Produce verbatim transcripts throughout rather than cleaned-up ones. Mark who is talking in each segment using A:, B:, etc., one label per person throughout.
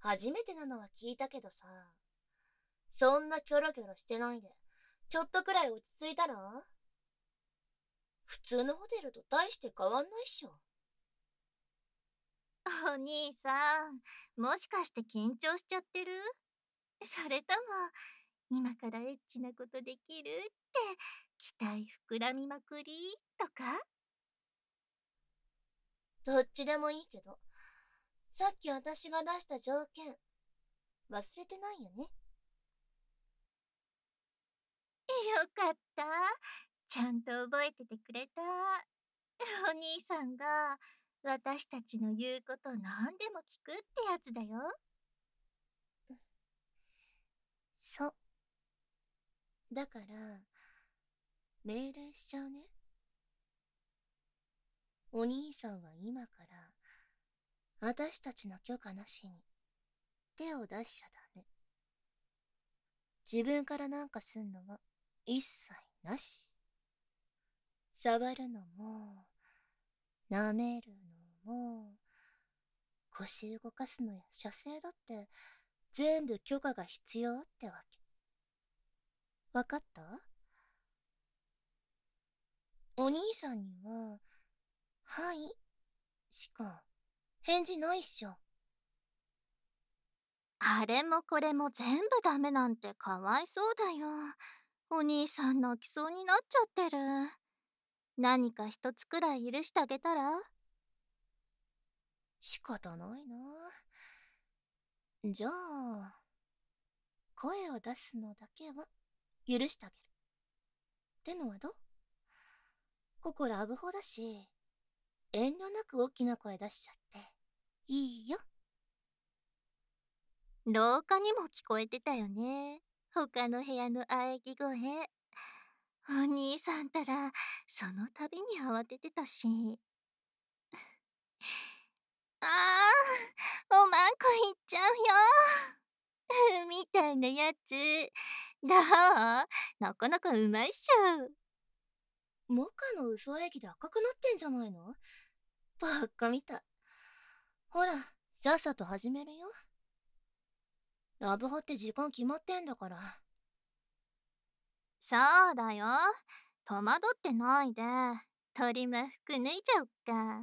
A: 初めてなのは聞いたけどさ、そんなキョロキョロしてないで、ちょっとくらい落ち着いたら？普通のホテルと大して変わんないっしょ。
B: お兄さん、もしかして緊張しちゃってる？それとも、今からエッチなことできるって期待膨らみまくりとか？
A: どっちでもいいけど、さっき私が出した条件、忘れてないよね。
B: よかった。ちゃんと覚えててくれた。お兄さんが私たちの言うこと何でも聞くってやつだよ。
A: そう。だから、命令しちゃうね。お兄さんは今から、私たちの許可なしに、手を出しちゃダメ。自分からなんかすんのは、一切なし。触るのも、舐めるのも、腰動かすのや射精だって、全部許可が必要ってわけ。わかった？お兄さんには、はい、しか、返事ないっしょ。
B: あれもこれも全部ダメなんてかわいそうだよ。お兄さん泣きそうになっちゃってる。何か一つくらい許してあげたら？
A: 仕方ないな。じゃあ、声を出すのだけは許してあげる。ってのはどう？ここラブホだし、遠慮なく大きな声出しちゃっていいよ。
B: 廊下にも聞こえてたよね。他の部屋の喘ぎ声。お兄さんたら、その度に慌ててたし。あー、おまんこいっちゃうよ。みたいなやつ。どう？なかなかうまいっしょ。
A: モカの嘘演技で赤くなってんじゃないの？ばっかみたい。ほら、さっさと始めるよ。ラブホって時間決まってんだから。
B: そうだよ。戸惑ってないで。鳥間服脱いじゃおっか。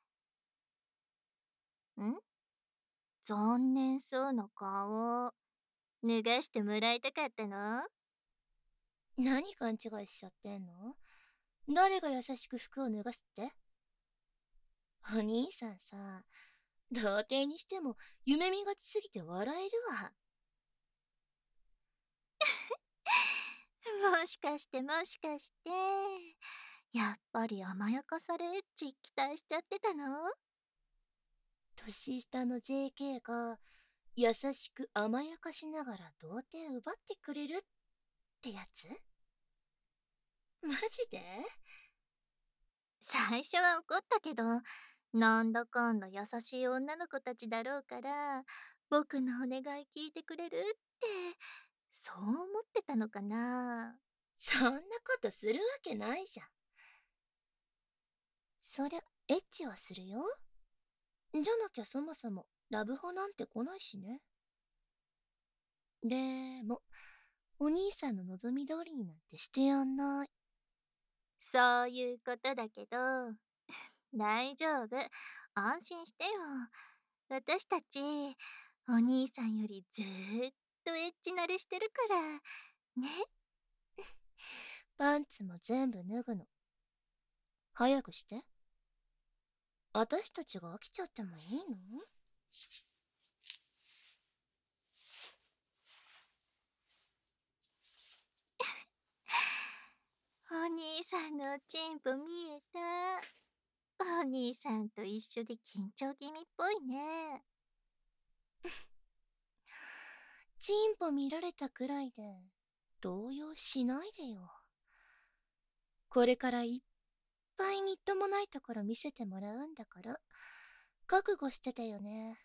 B: ん？残念そうな顔。脱がしてもらいたかったの？
A: 何勘違いしちゃってんの？誰が優しく服を脱がすって？お兄さんさ、童貞にしても夢見がちすぎて笑えるわ。
B: もしかしてもしかして、やっぱり甘やかされエッチ期待しちゃってたの？
A: 年下の ジェーケー が優しく甘やかしながら童貞奪ってくれるってやつ？マジで？
B: 最初は怒ったけど、なんだかんだ優しい女の子たちだろうから、僕のお願い聞いてくれるって、そう思ってたのかな。
A: そんなことするわけないじゃん。そりゃ、エッチはするよ。じゃなきゃそもそもラブホなんて来ないしね。でも、お兄さんの望み通りになんてしてやんない。
B: そういうことだけど、大丈夫。安心してよ。私たち、お兄さんよりずーっとエッチ慣れしてるから、ね。
A: パンツも全部脱ぐの。早くして。私たちが飽きちゃってもいいの？
B: お兄さんのおちんぽ見えた。お兄さんと一緒で緊張気味っぽいね。
A: チンポ見られたくらいで動揺しないでよ。これからいっぱいみっともないところ見せてもらうんだから、覚悟してたよね。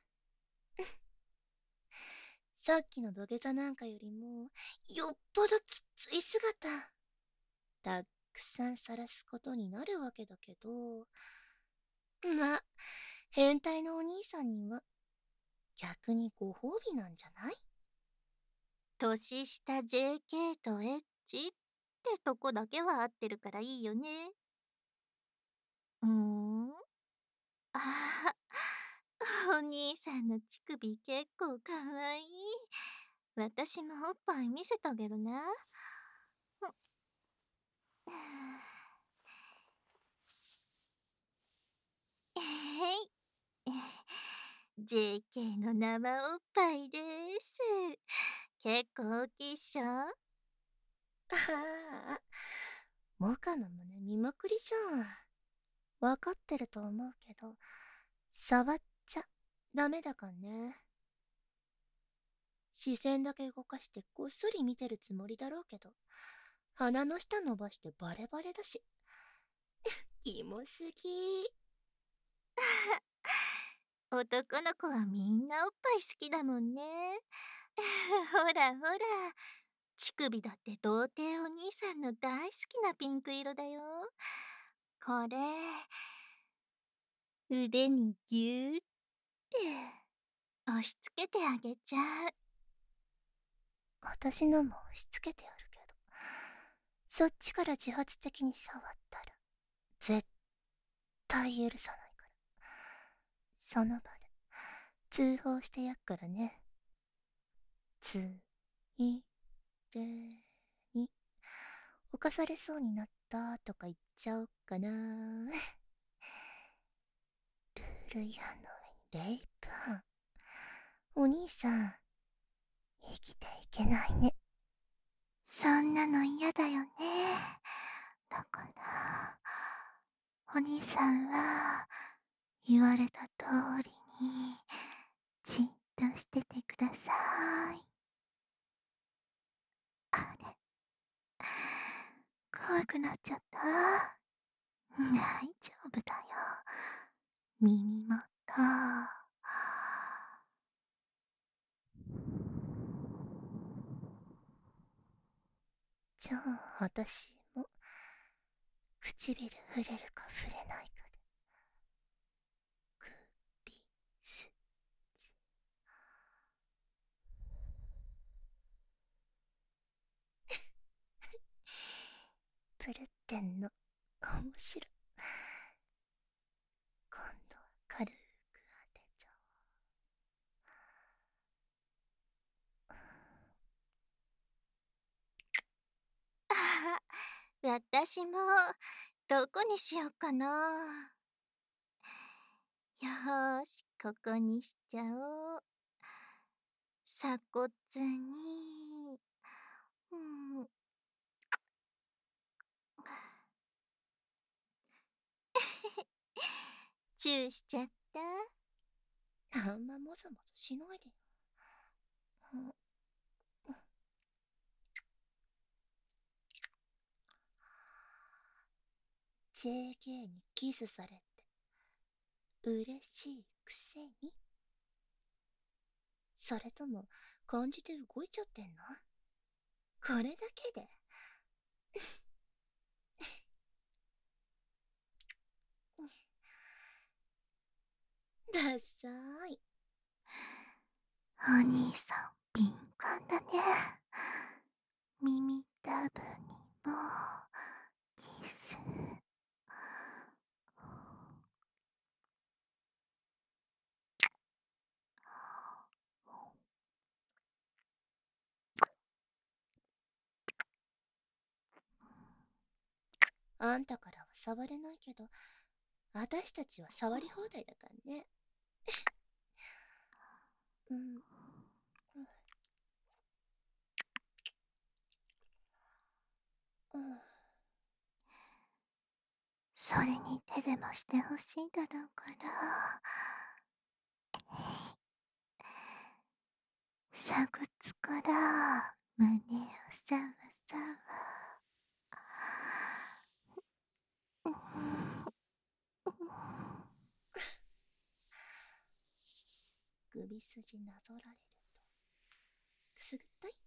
A: さっきの土下座なんかよりも、よっぽどきつい姿、たくさん晒すことになるわけだけど、まあ、変態のお兄さんには、 逆にご褒美なんじゃない？
B: 年下 ジェーケー とエッチってとこだけは合ってるからいいよね。うーん。ああ、お兄さんの乳首結構かわいい。私もおっぱい見せてあげるね。えい。ジェーケー の生おっぱいです。結構大きいっしょ？
A: ああ、モカの胸見まくりじゃん。わかってると思うけど、触っちゃダメだかんね。視線だけ動かしてこっそり見てるつもりだろうけど、鼻の下伸ばしてバレバレだし。キモすぎ。
B: 男の子はみんなおっぱい好きだもんね。ほらほら、乳首だって童貞お兄さんの大好きなピンク色だよ。これ、腕にぎゅーって押し付けてあげちゃう。
A: 私のも押し付けてやるけど、そっちから自発的に触ったら、絶対許さないから。その場で通報してやっからね。ついでに、犯されそうになったとか言っちゃおうかな。ルール違反の上にレイプ犯。お兄さん、生きていけないね。
B: そんなの嫌だよね。だから、お兄さんは言われた通りにじっとしててください。あれ、怖くなっちゃった？大丈夫だよ。耳元。
A: じゃあ、私も、唇触れるか触れないかで。首筋。プルってんの、面白い。今度は軽く当てちゃ
B: ああ、私も、どこにしようかな。よーし、ここにしちゃおう。鎖骨に、うん、チューしちゃった。
A: う。あんまもぞもぞしないでよ。うん、 ジェーケー にキスされて嬉しいくせに？それとも感じて動いちゃってんの？これだけで？ダサーい。
B: お兄さん敏感だね。耳たぶにもキス。
A: あんたからは触れないけど、私たちは触り放題だからね。うん。うん。
B: それに手でもしてほしいだろうから。鎖骨から胸をさわさわ。
A: 首筋なぞられるとくすぐったい。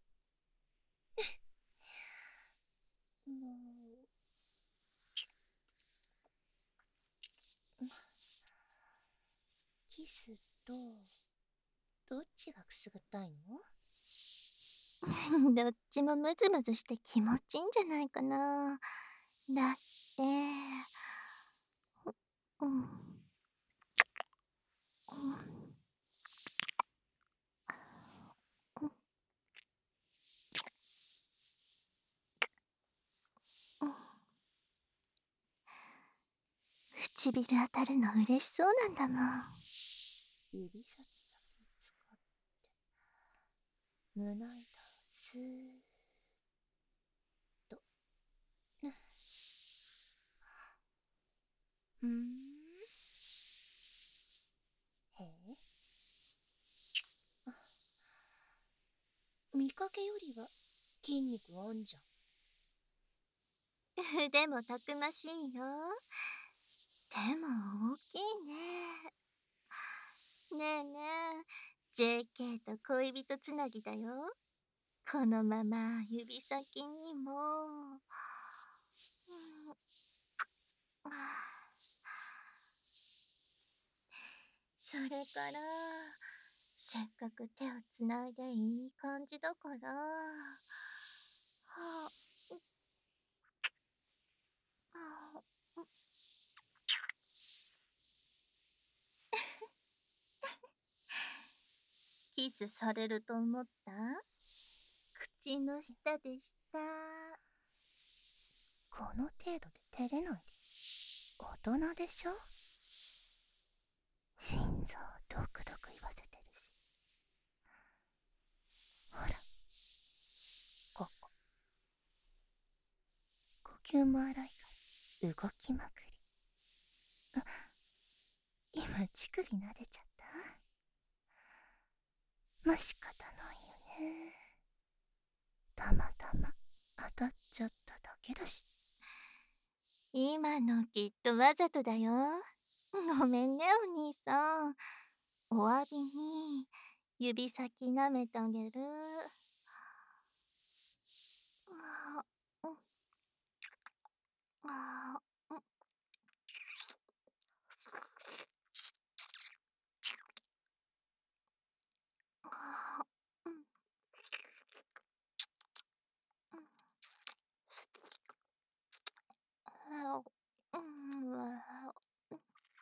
A: もう、キスとどっちがくすぐったいの？
B: どっちもムズムズして気持ちいいんじゃないかな。だって、うん、うん唇当たるの嬉しそうなんだもん。
A: 指先だけ使って胸板をスーッと。ふん。へえ。見かけよりは筋肉あんじゃん。
B: 腕もたくましいよ。でも大きいね。ねえねえ、ジェーケー と恋人つなぎだよ。このまま指先にも、うん、それからせっかく手をつないでいい感じだから、はあ、ああ、キスされると思った？口の下でした。
A: この程度で照れないで。大人でしょ？心臓ドクドク言わせてるし。ほら、ここ。呼吸も荒いから動きまくり。あ、今乳首撫でちゃった？まあ仕方ないよね。たまたま当たっちゃっただけだし。
B: 今のきっとわざとだよ。ごめんねお兄さん。お詫びに指先舐めてあげる。あー、うん、あー、うん、あー、うん、うん、あー、うん、うわー、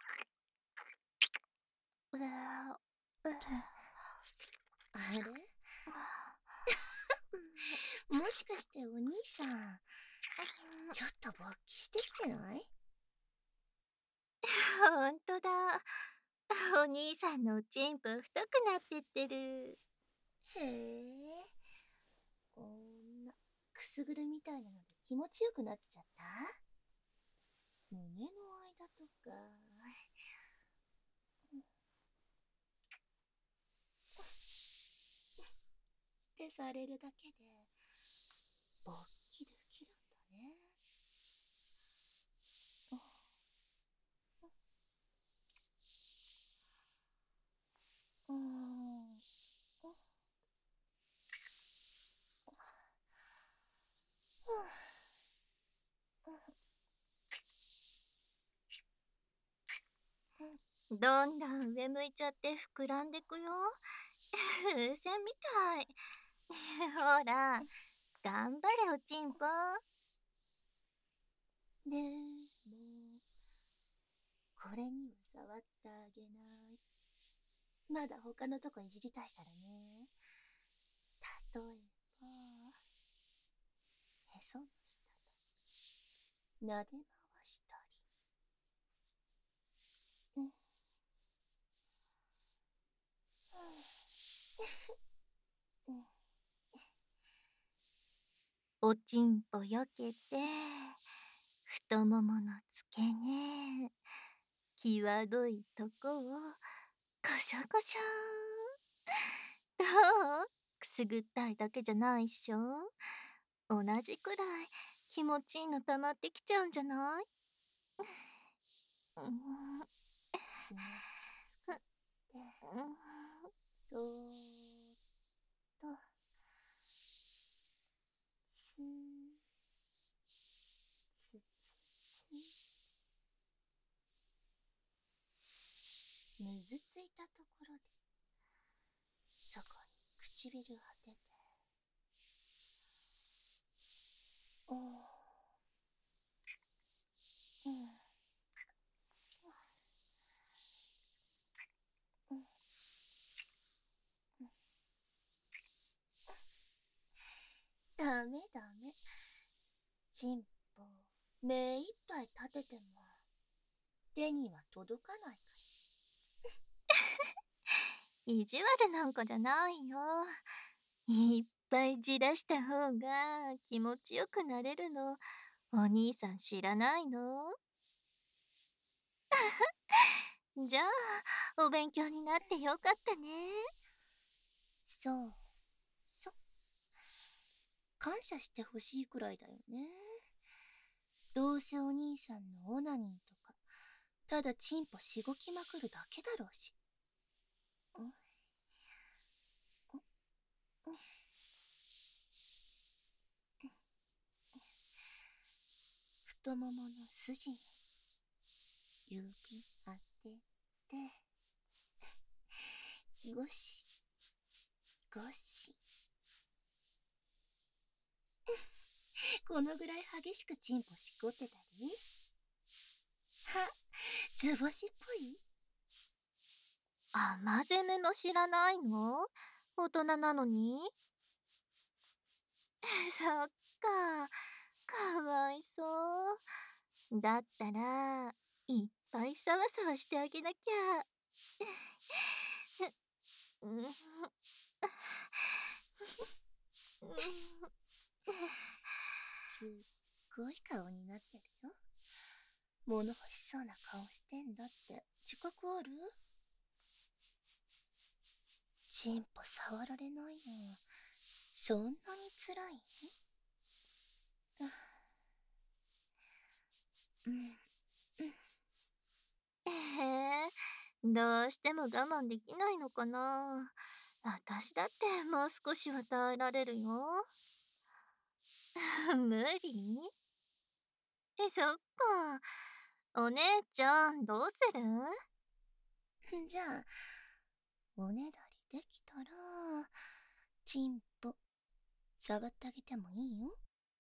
B: うわー、うわ
A: あれ？
B: ー、
A: もしかしてお兄さん、ちょっと勃起してきてない？
B: ほんとだ。お兄さんのおちんぽ太くなってってる。
A: へえ。こんなくすぐるみたいなので気持ちよくなっちゃった？胸の間とか。ってされるだけで勃起できるんだね。うん。
B: どんどん上向いちゃって膨らんでくよ。風船みたい。ほら、頑張れおちんぽ。
A: でもこれには触ってあげない。まだ他のとこいじりたいからね。例えばへその下と撫で回したり。うん。うん。
B: おちんぽよけて、太ももの付け根、際どいとこをコショコショー。どう？くすぐったいだけじゃないっしょ？同じくらい気持ちいいの溜まってきちゃうんじゃない？うん、
A: 爪使ってそーっとスーツツツむずついたところで唇当てて。おー。うん。うん。ダメダメ。チンポ、目いっぱい立てても、手には届かないか
B: 意地悪なんかじゃないよ。いっぱいじらした方が気持ちよくなれるの、お兄さん知らないの？じゃあ、お勉強になってよかったね。
A: そう、そ。感謝してほしいくらいだよね。どうせお兄さんのオナニーとか、ただチンポしごきまくるだけだろうし。太ももの筋に指当てて、ゴシゴシ。このぐらい激しくチンポしこってたり、は、図星っぽい？
B: 甘攻めも知らないの？大人なのに。そっか、かわいそう。だったら、いっぱいサワサワしてあげなきゃ。うん、
A: すっごい顔になってるよ。物欲しそうな顔してんだって自覚ある？チンポ触られないのそんなに辛い？うん、うん。
B: えへえ、どうしても我慢できないのかな。私だってもう少しは耐えられるよ。無理？え、そっか。お姉ちゃん、どうする？
A: じゃあ、おねだりできたら、チンポ、触ってあげてもいいよ。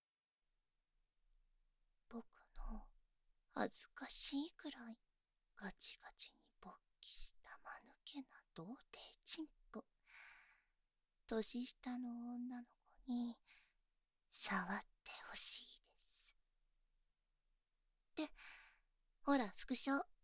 A: 僕の恥ずかしいくらいガチガチに勃起した間抜けな童貞チンポ。年下の女の子に触ってほしいです。で、ほら、副将。は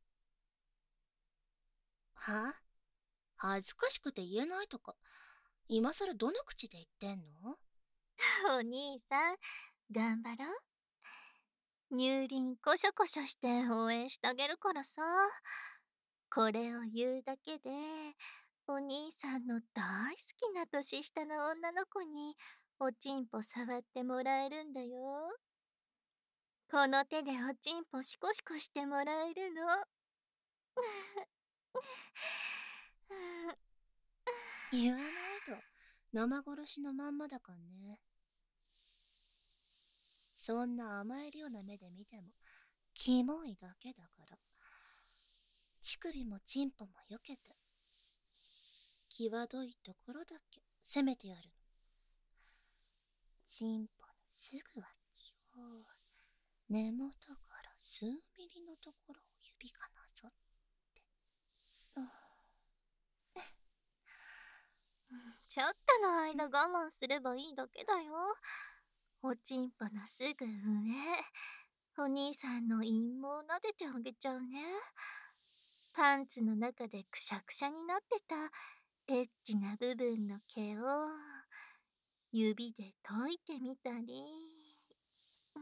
A: あ？恥ずかしくて言えないとか、今さらどの口で言ってんの？
B: お兄さん、頑張ろう。乳輪コショコショして応援してあげるからさ。これを言うだけで、お兄さんの大好きな年下の女の子におちんぽ触ってもらえるんだよ。この手でおちんぽシコシコしてもらえるの。
A: 言わないと生殺しのまんまだかんね。そんな甘えるような目で見てもキモいだけだから。乳首もチンポもよけて、際どいところだけ攻めてやるの。チンポのすぐ脇を、根元から数ミリのところを指がなぞって。
B: ちょっとの間我慢すればいいだけだよ。おちんぽのすぐ上、お兄さんの陰毛を撫でてあげちゃうね。パンツの中でくしゃくしゃになってたエッチな部分の毛を指で解いてみたり、うん、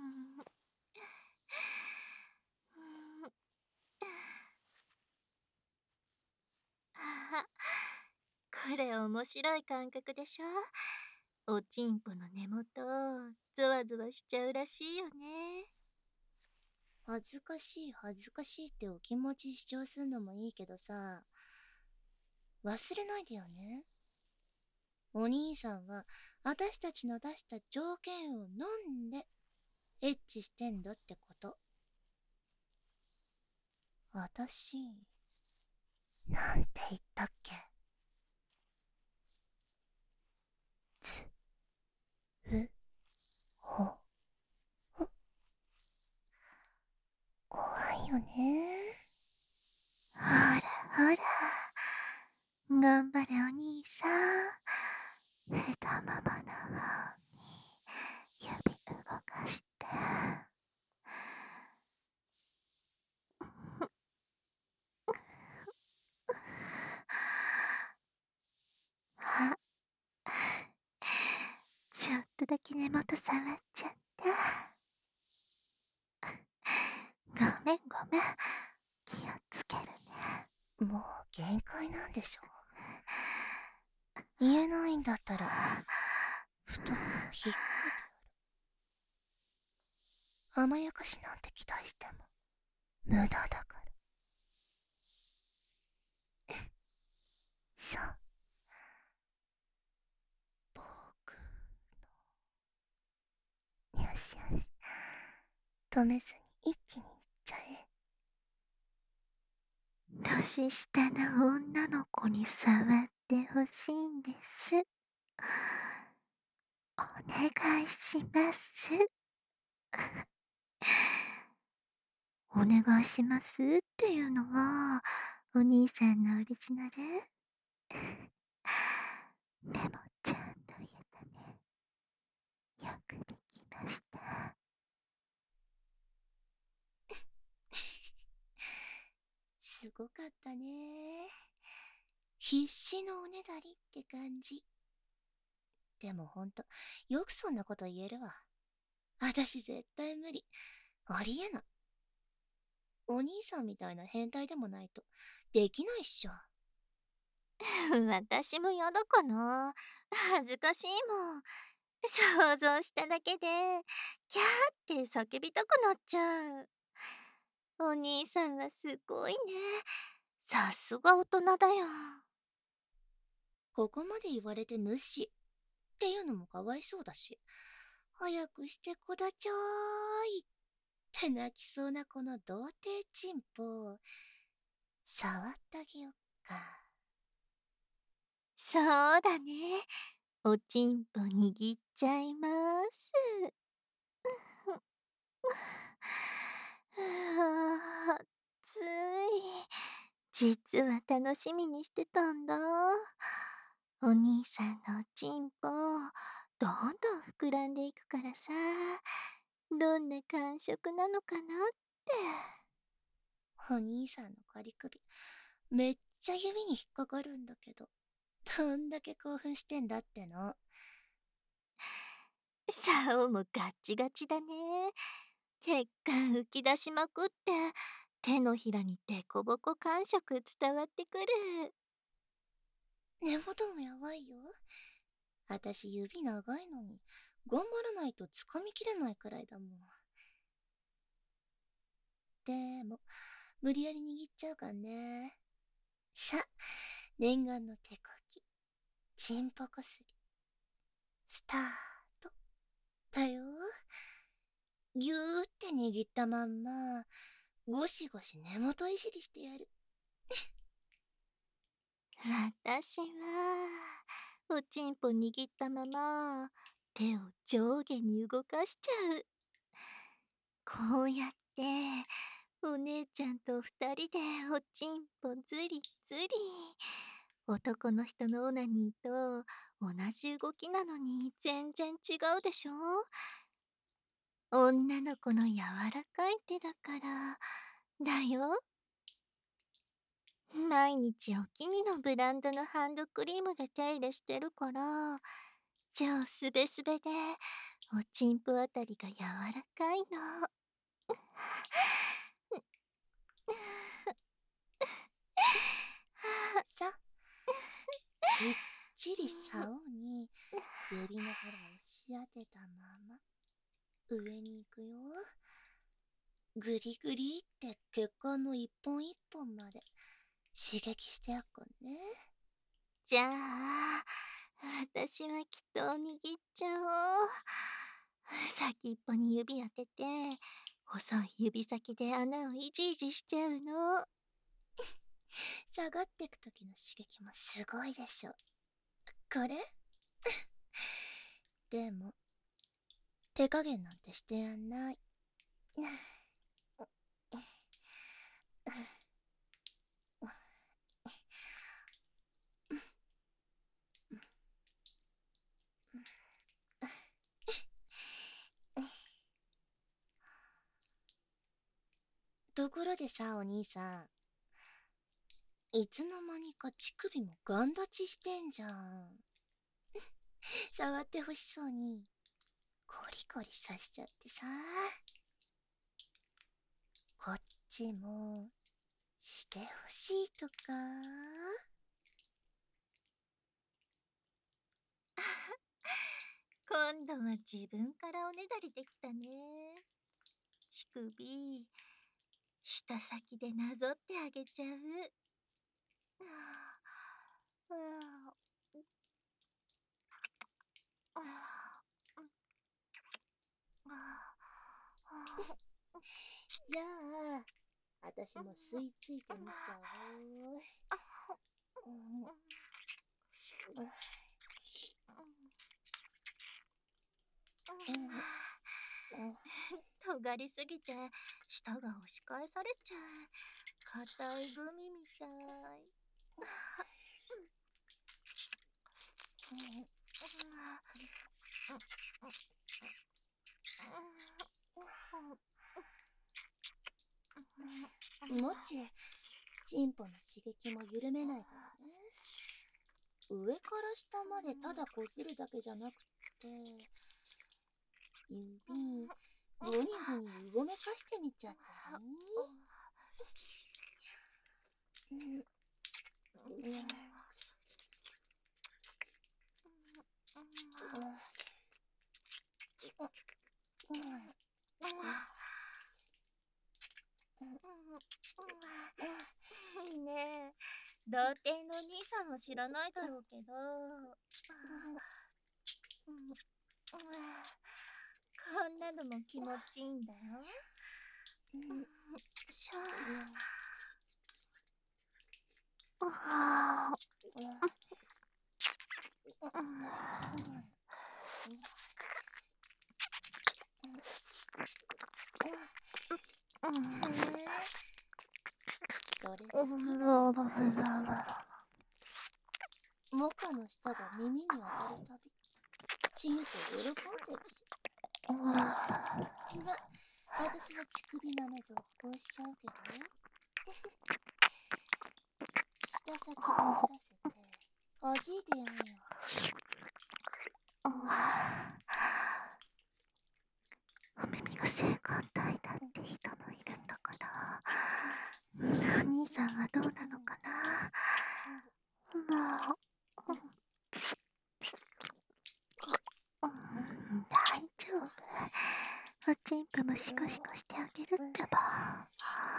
B: あ、これ面白い感覚でしょ。おちんぽの根元ゾワゾワしちゃうらしいよね。
A: 恥ずかしい恥ずかしいってお気持ち主張すんのもいいけどさ、忘れないでよね。お兄さんは私たちの出した条件を飲んでエッチしてんだってこと。私、なんて言ったっけ？
B: 頑張れお兄さん。太ももの方に指動かして。あ、ちょっとだけ根元触っちゃった。ごめんごめん。気をつけるね。
A: もう限界なんでしょ。言えないんだったら布団を引っ越えてやる。甘やかしなんて期待しても無駄だから。さあ、僕のよしよし、止めずに一気にいっちゃえ。
B: 年下の女の子に触ってほしいんです。お願いします。お願いしますっていうのはお兄さんのオリジナル？でもちゃんと言えたね。よくできました。
A: すごかったね。必死のおねだりって感じ。でもほんと、よくそんなこと言えるわ。あたし絶対無理。ありえない。お兄さんみたいな変態でもないとできないっしょ。
B: 私もやだかな。恥ずかしいもん。想像しただけでキャーって叫びたくなっちゃう。お兄さんはすごいね。さすが大人だよ。
A: ここまで言われて無視っていうのもかわいそうだし、早くしてこだちょーいって泣きそうなこの童貞チンポ、触ってあげよっか。
B: そうだね。おちんぽ握っちゃいます。あつい。実は楽しみにしてたんだ。お兄さんのおちんぽ、どんどん膨らんでいくからさ、どんな感触なのかなって。
A: お兄さんの仮首、めっちゃ指に引っかかるんだけど、どんだけ興奮してんだっての。
B: 竿もガッチガチだね。血管浮き出しまくって、手のひらにデコボコ感触伝わってくる。
A: 根元もやばいよ。あたし指長いのに、頑張らないと掴みきれないくらいだもん。でも、無理やり握っちゃうかね。さ、念願の手こき、チンポこすり、スタート、だよ。ぎゅーって握ったまんま、ゴシゴシ根元いじりしてやる。
B: 私は、おちんぽ握ったまま、手を上下に動かしちゃう。こうやって、お姉ちゃんと二人でおちんぽずりずり。男の人のオナニーと同じ動きなのに全然違うでしょ。女の子の柔らかい手だから、だよ。毎日お気に入りのブランドのハンドクリームで手入れしてるから、超スベスベで、おちんぽあたりが柔らかいの。
A: さ、きっちり竿に指の腹を押し当てたまま、上に行くよ。グリグリって血管の一本一本まで刺激してやっかんね。
B: じゃあ、私はきっと握っちゃおう。先っぽに指当てて、細い指先で穴をいじいじしちゃうの。
A: 下がってく時の刺激もすごいでしょ。これでも、手加減なんてしてやんない。 てさ、お兄さん。いつの間にか乳首もガン立ちしてんじゃん。触ってほしそうに、コリコリさしちゃってさ。こっちも、してほしいとか。
B: 今度は自分からおねだりできたね。乳首、舌先でなぞってあげちゃう。はああ
A: じゃあ、私も吸い付いてみちゃおう。
B: 尖りすぎて舌が押し返されちゃう。硬いグミみたい。
A: もち、チンポの刺激も緩めないからね。上から下までただこするだけじゃなくて、指、ぐにぐにうごめかしてみちゃったり。
B: ねえ、童貞のお兄さんも知らないだろうけど、こんなのも気持ちいいんだよ。しゃあ。
A: それ好きなの。モカの舌が耳に当たるたび、チンポ喜んでるし。ま、私も乳首舐め続行しちゃうけど。舌先を凝らせて、弾いてやんよ。
B: お耳が性感帯だって人もいるんだから、お兄さんはどうなのかな。もう、大丈夫。おちんぽもシコシコしてあげるってば。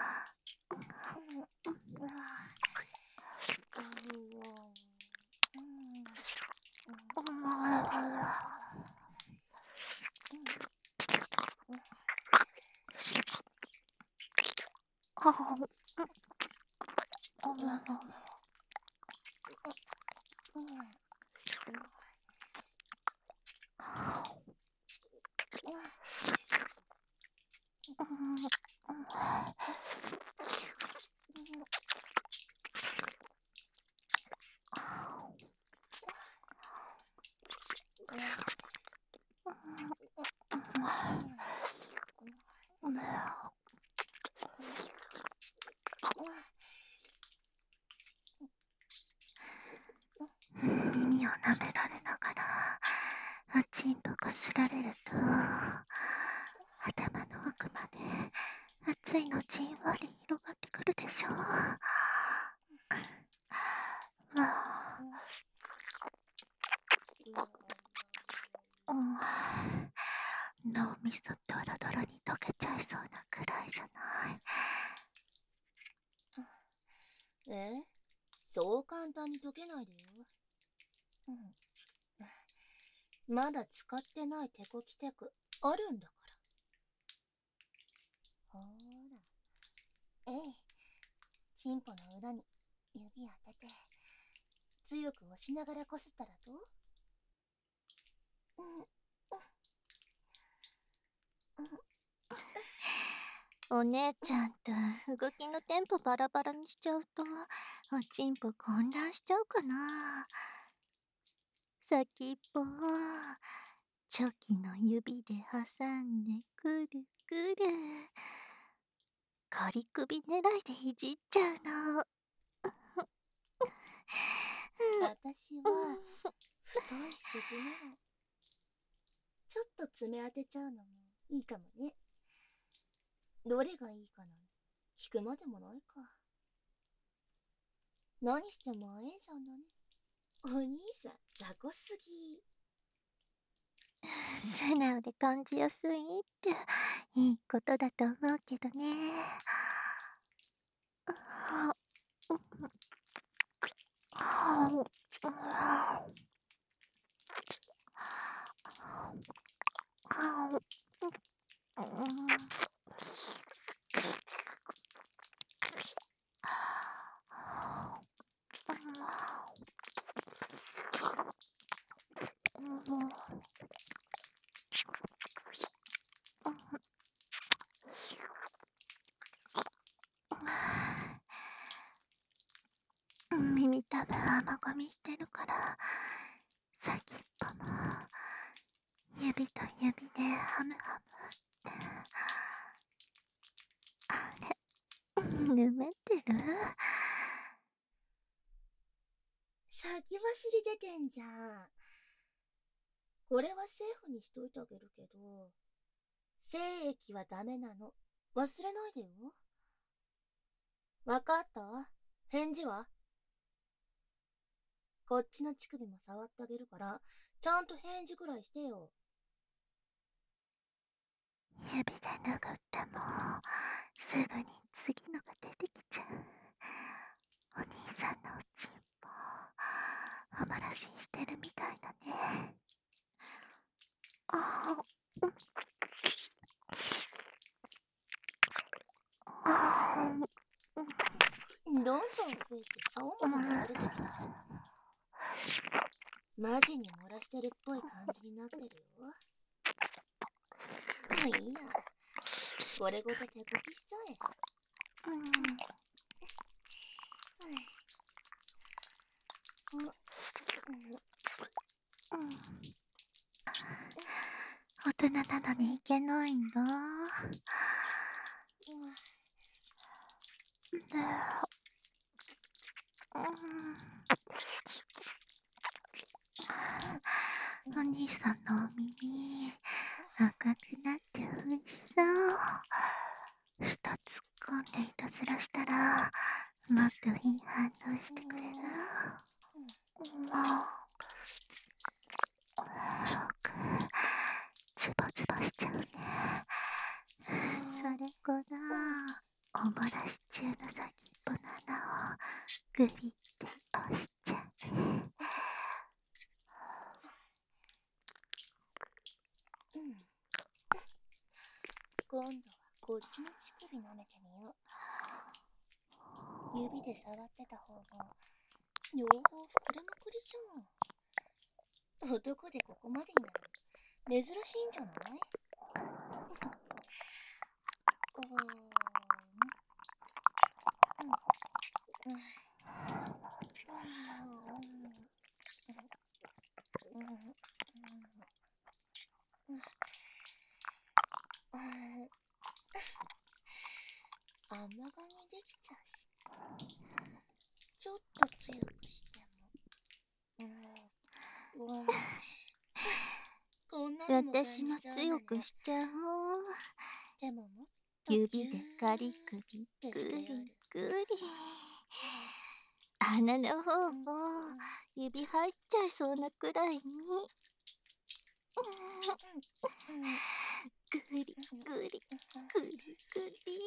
B: 耳を舐められながらおちんぽこすられると、頭の奥まで熱いのじんわり広がってくるでしょ。もう、脳みそドロドロに溶けちゃいそうなくらいじゃない。
A: え？そう簡単に溶けないでよ。まだ使ってないテコキテクあるんだから。ほーら。えい。チンポの裏に指当てて、強く押しながらこすったらどう？
B: お姉ちゃんと動きのテンポバラバラにしちゃうと、おちんぽ混乱しちゃうかな。先っぽをチョキの指で挟んでくるくる。 仮首狙いでいじっちゃうの。
A: 私は太い杉なの。ちょっと爪当てちゃうのもいいかもね。どれがいいかな聞くまでもないか。何してもあえんじゃんだね。お兄さん雑魚すぎ。
B: 素直で感じやすいっていいことだと思うけどね。耳たぶ甘噛みしてるから先っぽも指と指でハムハムって。あれ、ぬめってる？
A: 先走り出てんじゃん。これはセーフにしといてあげるけど、精液はダメなの。忘れないでよ。わかった？返事は？こっちの乳首も触ってあげるから、ちゃんと返事くらいしてよ。
B: 指で拭ってもすぐに次のが出てきちゃう。お兄さんのおちんぽおまらししてるみたいだね。ああ
A: どんどん増えて竿まで流れてきますよ。マジに漏らしてるっぽい感じになってるよ。まあいいや。これごと手こきしちゃえ。
B: 大人なのにいけないんだ。お兄さんのお耳赤くなっておいしそう。二つ噛んでいたずらしたらもっといい反応してくれる。僕ズボズボしちゃうね。それからおもらし中の先っぽの穴をグリって押しちゃう。
A: 今度はこっちの乳首舐めてみよう。指で触ってた方が両方膨れまくりじゃん。男でここまでになる珍しいんじゃない？甘噛みできちゃうし、ちょっと強くしても。こんなのも感じ
B: 私も
A: ちゃうのね。
B: 強くしちゃおう。
A: でももっと
B: 指でガリグリグリグリ。穴の方も指入っちゃいそうなくらいに。グリグリグリグリ。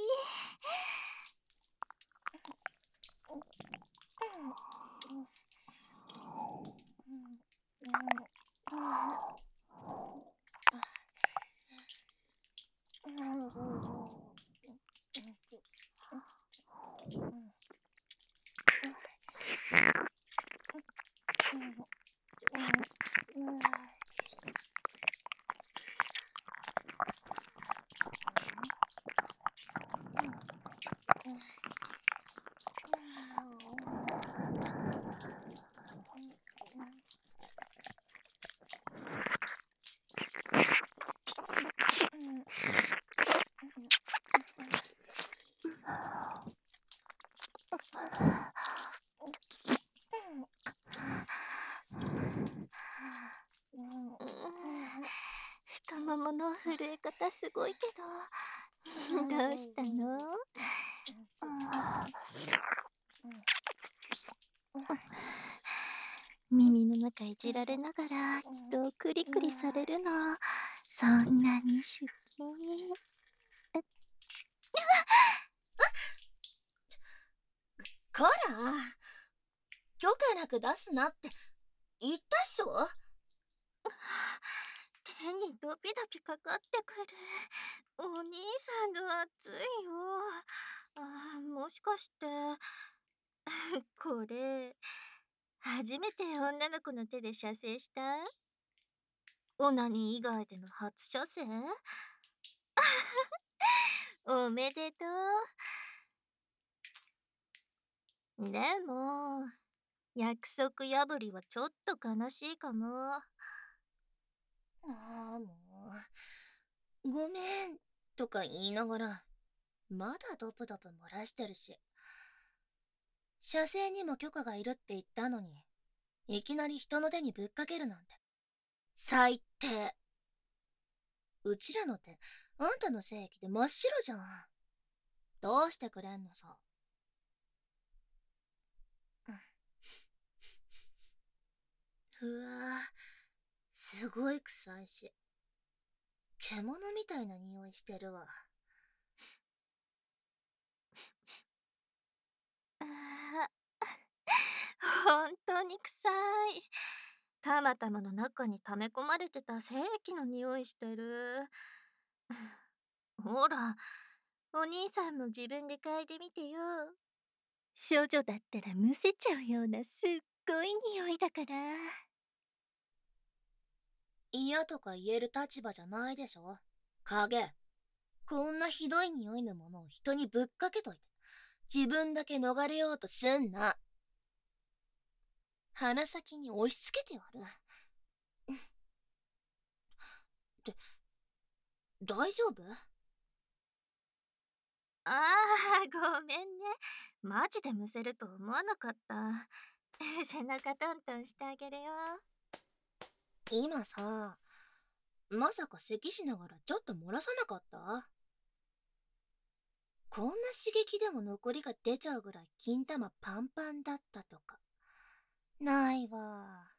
B: ももの震え方すごいけど。どうしたの？耳の中いじられながら、きっとクリクリされるの。そんなに好き？
A: こら、許可なく出すなって言ったっしょ。
B: 手にドピドピかかってくる。お兄さんの熱いよ。あー、もしかしてこれ初めて女の子の手で射精した？オナニー以外での初射精？おめでとう。でも約束破りはちょっと悲しいかも。
A: ああ、もう。ごめん、とか言いながら、まだドプドプ漏らしてるし。射精にも許可がいるって言ったのに、いきなり人の手にぶっかけるなんて。最低。うちらの手、あんたの精液で真っ白じゃん。どうしてくれんのさ。うわぁ、すごい臭いし。獣みたいな匂いしてるわ。
B: あー本当に臭い。たまたまの中に溜め込まれてた精液の匂いしてる。ほら、お兄さんも自分で嗅いでみてよ。少女だったらむせちゃうようなすっごい匂いだから。
A: 嫌とか言える立場じゃないでしょ。影。こんなひどい匂いのものを人にぶっかけといて、自分だけ逃れようとすんな。鼻先に押し付けてやる。って、大丈夫？
B: ああ、ごめんね。マジでむせると思わなかった。背中トントンしてあげるよ。
A: 今さ、まさか咳しながらちょっと漏らさなかった？こんな刺激でも残りが出ちゃうぐらい金玉パンパンだったとか。ないわ。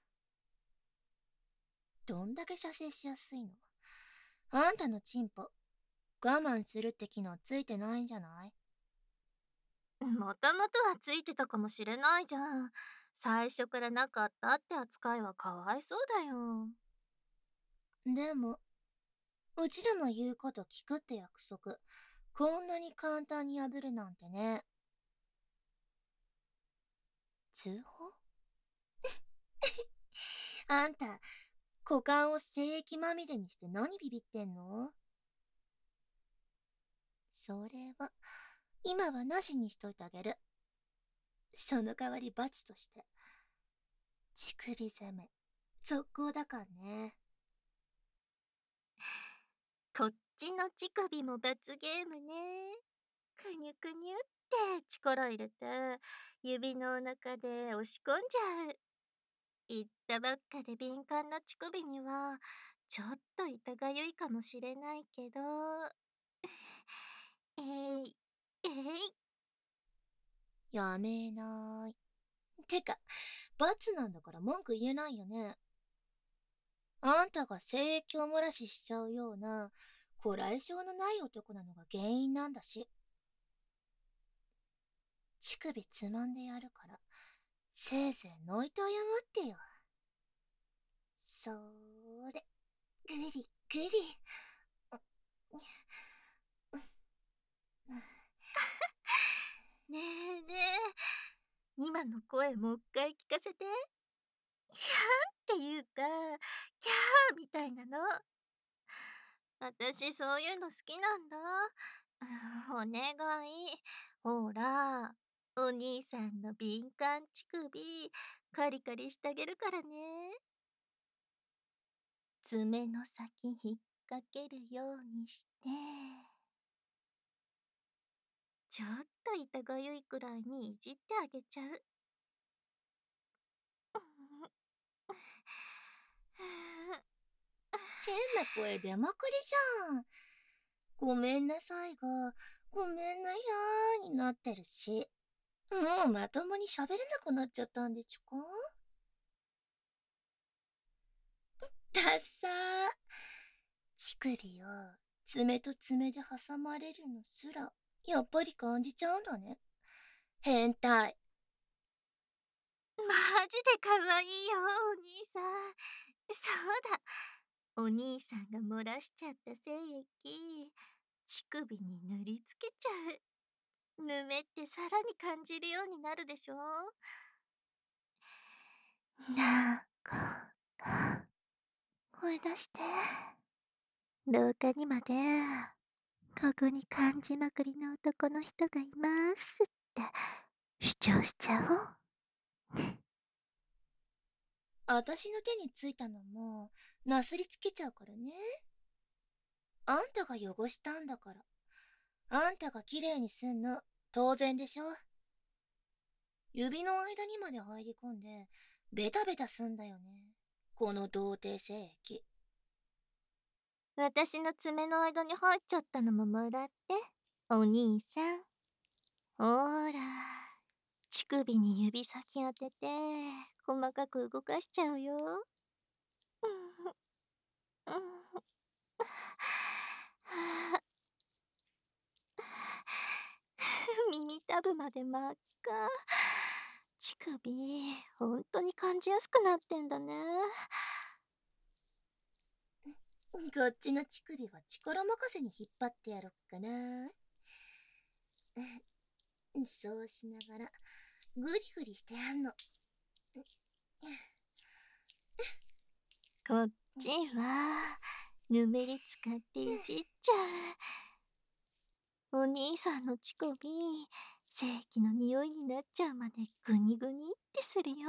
A: どんだけ射精しやすいの？あんたのチンポ、我慢するって機能ついてないんじゃない？
B: もともとはついてたかもしれないじゃん。最初からなかったって扱いはかわいそうだよ。
A: でも、うちらの言うこと聞くって約束、こんなに簡単に破るなんてね。通報？あんた、股間を精液まみれにして何ビビってんの？それは、今はなしにしといてあげる。その代わり罰として、乳首攻め、続行だからね。
B: こっちの乳首も罰ゲームね。くにゅくにゅって力入れて、指の中で押し込んじゃう。言ったばっかで敏感な乳首には、ちょっと痛がゆいかもしれないけど。えい、えい。
A: やめない。てか、罰なんだから文句言えないよね。あんたが性液を漏らししちゃうような、こらえ性のない男なのが原因なんだし。乳首つまんでやるから、せいぜいのいて謝ってよ。そーれ、ぐりぐり。
B: ねえねえ、今の声もう一回聞かせて。ヒャーっていうか、キャーみたいなの。私そういうの好きなんだ。お願い。ほら、お兄さんの敏感乳首、カリカリしてあげるからね。爪の先引っ掛けるようにして、ちょっと痛がゆいくらいにいじってあげちゃう。
A: 変な声出まくりじゃん。ごめんなさいが、ごめんなやーになってるし、もうまともに喋れなくなっちゃったんでちゅか？だっさー。乳首を爪と爪で挟まれるのすら、やっぱり感じちゃうんだね。変態。
B: マジで可愛いよ、お兄さん。そうだ。お兄さんが漏らしちゃった精液、乳首に塗りつけちゃう。ぬめってさらに感じるようになるでしょ。なんか、声出して。廊下にまで、ここに感じまくりの男の人がいますって主張しちゃおう。
A: あたしの手についたのも、なすりつけちゃうからね。あんたが汚したんだから。あんたが綺麗にすんの、当然でしょ。指の間にまで入り込んで、ベタベタすんだよね。この童貞精液。
B: 私の爪の間に入っちゃったのももらって、お兄さん。ほーら、乳首に指先当てて、細かく動かしちゃうよ。耳たぶまで真っ赤。乳首、ほんとに感じやすくなってんだね。
A: こっちの乳首は力任せに引っ張ってやろっかな。そうしながら、グリグリしてやんの。
B: こっちは、ぬめり使っていじっちゃう。お兄さんの乳首、正規の匂いになっちゃうまでグニグニってするよ。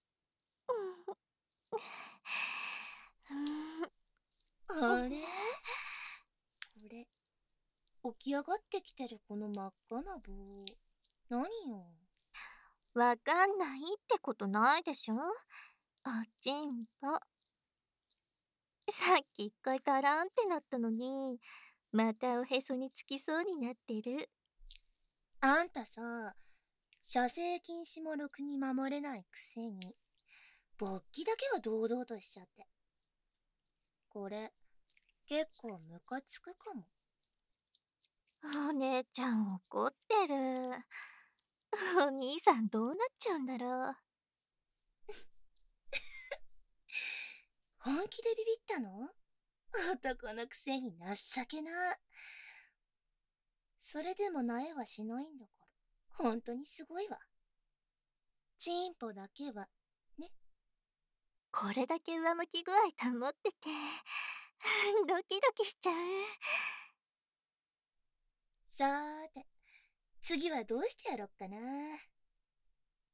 A: あれ？これ、起き上がってきてるこの真っ赤な棒、何よ？
B: わかんないってことないでしょ。おちんぽ。さっき一回タラーンってなったのに、またおへそにつきそうになってる。
A: あんたさ、射精禁止もろくに守れないくせに、勃起だけは堂々としちゃって。これ、結構ムカつくかも。
B: お姉ちゃん怒ってる。お兄さんどうなっちゃうんだろう。
A: 本気でビビったの？男のくせに情けな。それでも萎えはしないんだから、本当にすごいわ。チンポだけは、ね。
B: これだけ上向き具合保ってて、ドキドキしちゃう。
A: さーて、次はどうしてやろっかな。ね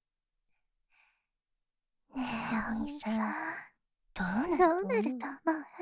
B: え、お兄さん、
A: どうなる
B: どうなると思う？